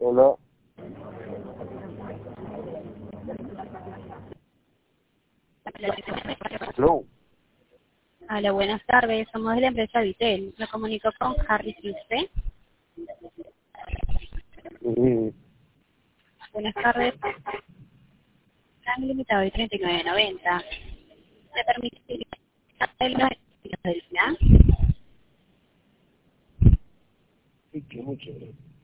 Hola. Hello. Hola, buenas tardes. Somos de la empresa Vitel. Me comunico con Harry Fiste. Sí. Buenas tardes. Plan limitado de 39.90. ¿Me permite el del plan? Sí, que mucho.